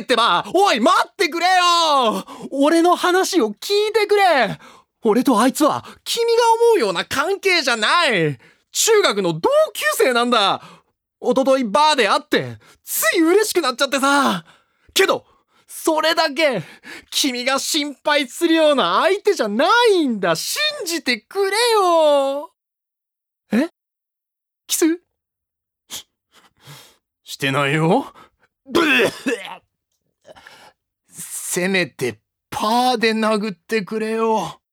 ってば。おい、待ってくれよ。俺の話を聞いてくれ。俺とあいつは君が思うような関係じゃない。中学の同級生なんだ。一昨日バーで会ってつい嬉しくなっちゃってさ。けどそれだけ君が心配するような相手じゃないんだ。信じてくれよ。え？キス？してないよ。せめてパーで殴ってくれよ。